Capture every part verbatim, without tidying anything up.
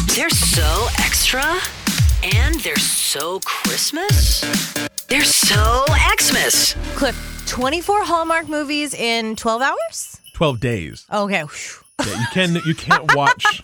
They're so extra, and they're so Christmas. They're so Xmas. Cliff, twenty-four Hallmark movies in twelve hours? twelve days. Okay. Yeah, you can you can't watch.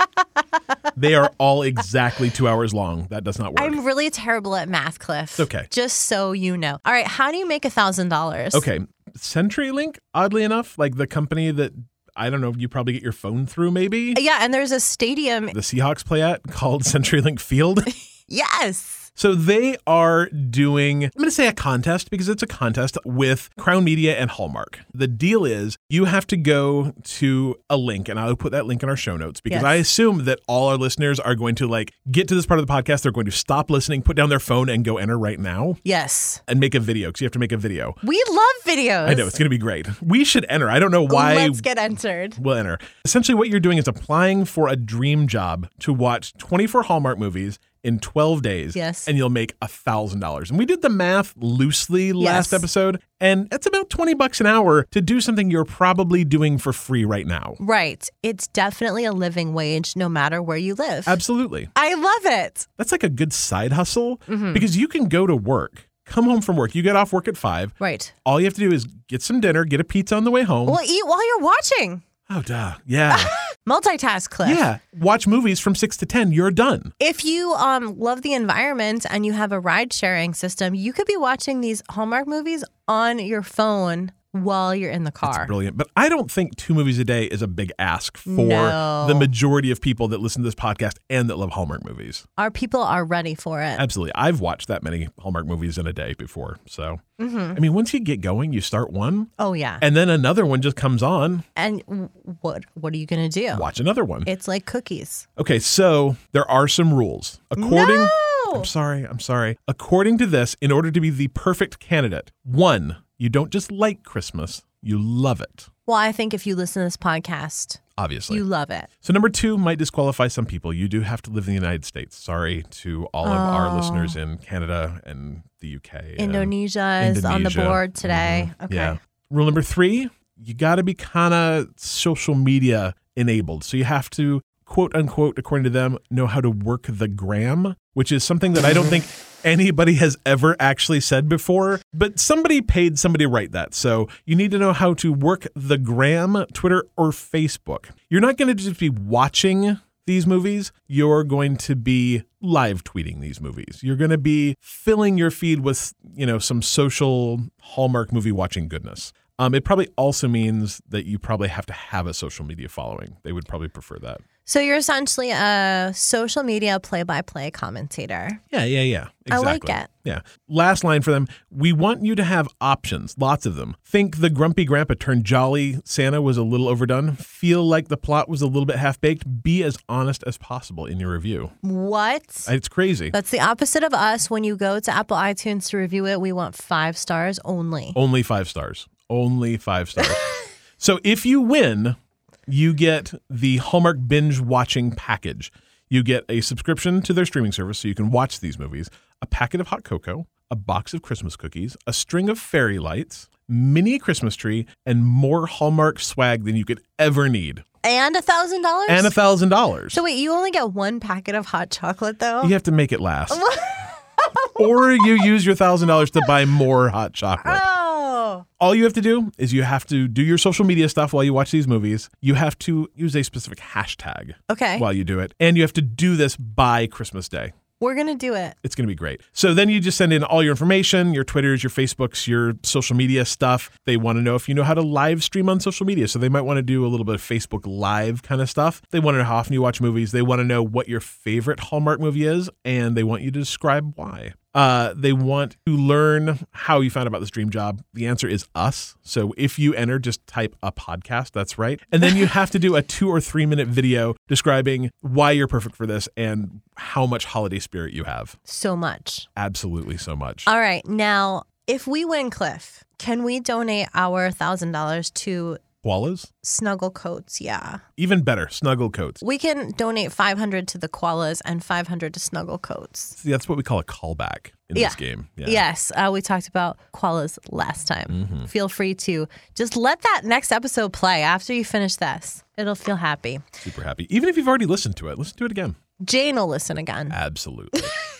They are all exactly two hours long. That does not work. I'm really terrible at math, Cliff. It's okay. Just so you know. All right, how do you make one thousand dollars? Okay. CenturyLink, oddly enough, like the company that, I don't know, you probably get your phone through maybe. Yeah, and there's a stadium. The Seahawks play at called CenturyLink Field. Yes. So they are doing, I'm going to say a contest because it's a contest with Crown Media and Hallmark. The deal is you have to go to a link, and I'll put that link in our show notes because Yes. I assume that all our listeners are going to like get to this part of the podcast. They're going to stop listening, put down their phone, and go enter right now Yes. and make a video because you have to make a video. We love videos. I know, it's going to be great. We should enter. I don't know why. Let's get entered. We'll enter. Essentially what you're doing is applying for a dream job to watch twenty-four Hallmark movies in twelve days. Yes. And you'll make one thousand dollars. And we did the math loosely last Yes. episode, and it's about twenty bucks an hour to do something you're probably doing for free right now. Right. It's definitely a living wage no matter where you live. Absolutely. I love it. That's like a good side hustle Mm-hmm. because you can go to work, come home from work, you get off work at five. Right. All you have to do is get some dinner, get a pizza on the way home. Well, eat while you're watching. Oh, duh. Yeah. Multitask, Cliff. Yeah. Watch movies from six to ten. You're done. If you um love the environment and you have a ride sharing system, you could be watching these Hallmark movies on your phone while you're in the car. It's brilliant. But I don't think two movies a day is a big ask for No. the majority of people that listen to this podcast and that love Hallmark movies. Our people are ready for it. Absolutely. I've watched that many Hallmark movies in a day before. So, Mm-hmm. I mean, once you get going, you start one Oh yeah. and then another one just comes on. And w- what what are you gonna do? Watch another one. It's like cookies. Okay, so there are some rules. According No! I'm sorry, I'm sorry. According to this, in order to be the perfect candidate, one, you don't just like Christmas, you love it. Well, I think if you listen to this podcast, Obviously. you love it. So number two might disqualify some people. You do have to live in the United States. Sorry to all of our Oh. listeners in Canada and the U K. and Indonesia is on the Indonesia. board today. Mhm. Okay. Yeah. Rule number three, you got to be kind of social media enabled. So you have to, quote unquote, according to them, know how to work the gram, which is something that I don't think anybody has ever actually said before, but somebody paid somebody to write that. So you need to know how to work the gram, Twitter or Facebook. You're not going to just be watching these movies. You're going to be live tweeting these movies. You're going to be filling your feed with, you know, some social Hallmark movie watching goodness. Um, it probably also means that you probably have to have a social media following. They would probably prefer that. So you're essentially a social media play-by-play commentator. Yeah, yeah, yeah. I Exactly. like it. Yeah. Last line for them. We want you to have options, lots of them. Think the grumpy grandpa turned jolly Santa was a little overdone. Feel like the plot was a little bit half-baked. Be as honest as possible in your review. What? It's crazy. That's the opposite of us. When you go to Apple iTunes to review it, we want five stars only. Only five stars. Only five stars. So if you win, you get the Hallmark binge watching package. You get a subscription to their streaming service so you can watch these movies, a packet of hot cocoa, a box of Christmas cookies, a string of fairy lights, mini Christmas tree, and more Hallmark swag than you could ever need. And a thousand dollars? And a thousand dollars. So wait, you only get one packet of hot chocolate though? You have to make it last. Or you use your thousand dollars to buy more hot chocolate. Oh. All you have to do is you have to do your social media stuff while you watch these movies. You have to use a specific hashtag Okay. while you do it. And you have to do this by Christmas Day. We're going to do it. It's going to be great. So then you just send in all your information, your Twitters, your Facebooks, your social media stuff. They want to know if you know how to live stream on social media. So they might want to do a little bit of Facebook Live kind of stuff. They want to know how often you watch movies. They want to know what your favorite Hallmark movie is, and they want you to describe why. Uh, they want to learn how you found about this dream job. The answer is us. So if you enter, just type a podcast. That's right. And then you have to do a two or three minute video describing why you're perfect for this and how much holiday spirit you have. So much. Absolutely so much. All right. Now, if we win, Cliff, can we donate our one thousand dollars to Koalas? Snuggle Coats? Yeah. Even better, Snuggle Coats. We can donate five hundred to the koalas and five hundred to Snuggle Coats. See, that's what we call a callback in Yeah. this game. Yeah. Yes, uh, we talked about koalas last time. Mm-hmm. Feel free to just let that next episode play after you finish this. It'll feel happy. Super happy. Even if you've already listened to it, listen to it again. Jane will listen again. Absolutely.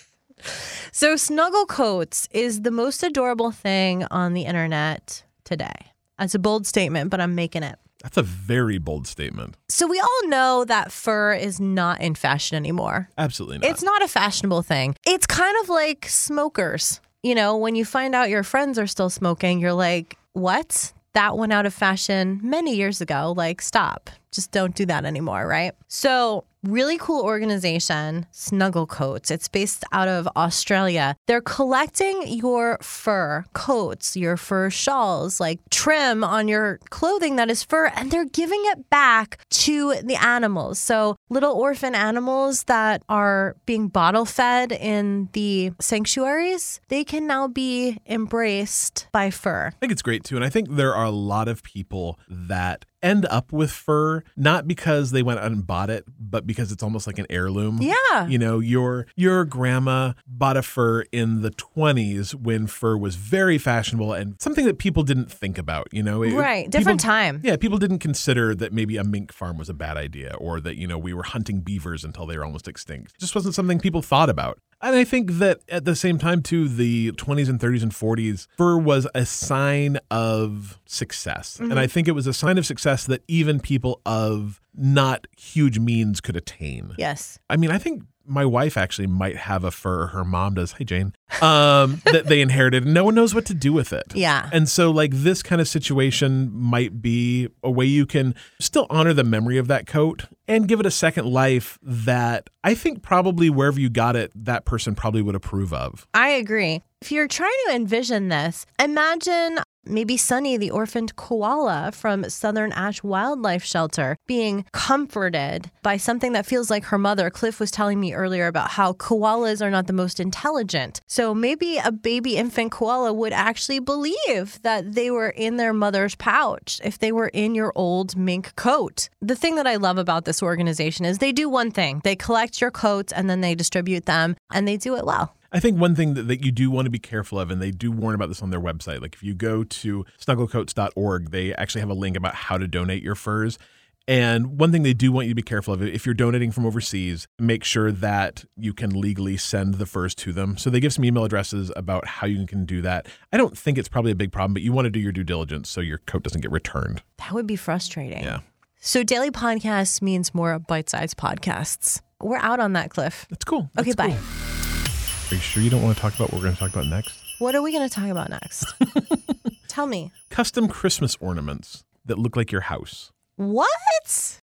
So Snuggle Coats is the most adorable thing on the internet today. That's a bold statement, but I'm making it. That's a very bold statement. So we all know that fur is not in fashion anymore. Absolutely not. It's not a fashionable thing. It's kind of like smokers. You know, when you find out your friends are still smoking, you're like, what? That went out of fashion many years ago. Like, stop. Just don't do that anymore, right? So really cool organization, Snuggle Coats. It's based out of Australia. They're collecting your fur coats, your fur shawls, like trim on your clothing that is fur, and they're giving it back to the animals. So little orphan animals that are being bottle fed in the sanctuaries, they can now be embraced by fur. I think it's great too. And I think there are a lot of people that end up with fur, not because they went and bought it, but because it's almost like an heirloom. Yeah. You know, your your grandma bought a fur in the twenties when fur was very fashionable and something that people didn't think about, you know. It, Right. Different people, time. Yeah, people didn't consider that maybe a mink farm was a bad idea or that, you know, we were hunting beavers until they were almost extinct. It just wasn't something people thought about. And I think that at the same time, too, the twenties and thirties and forties, fur was a sign of success. Mm-hmm. And I think it was a sign of success that even people of not huge means could attain. Yes. I mean, I think my wife actually might have a fur, her mom does, hey Jane, um, that they inherited and no one knows what to do with it. Yeah. And so like this kind of situation might be a way you can still honor the memory of that coat and give it a second life that I think probably wherever you got it, that person probably would approve of. I agree. If you're trying to envision this, imagine maybe Sunny, the orphaned koala from Southern Ash Wildlife Shelter, being comforted by something that feels like her mother. Cliff was telling me earlier about how koalas are not the most intelligent. So maybe a baby infant koala would actually believe that they were in their mother's pouch if they were in your old mink coat. The thing that I love about this organization is they do one thing. They collect your coats and then they distribute them, and they do it well. I think one thing that, that you do want to be careful of, and they do warn about this on their website, like if you go to snuggle coats dot org, they actually have a link about how to donate your furs. And one thing they do want you to be careful of, if you're donating from overseas, make sure that you can legally send the furs to them. So they give some email addresses about how you can do that. I don't think it's probably a big problem, but you want to do your due diligence so your coat doesn't get returned. That would be frustrating. Yeah. So daily podcasts means more bite-sized podcasts. We're out on that, Cliff. That's cool. Okay, That's bye. Cool. Are you sure you don't want to talk about what we're going to talk about next? What are we going to talk about next? Tell me. Custom Christmas ornaments that look like your house. What?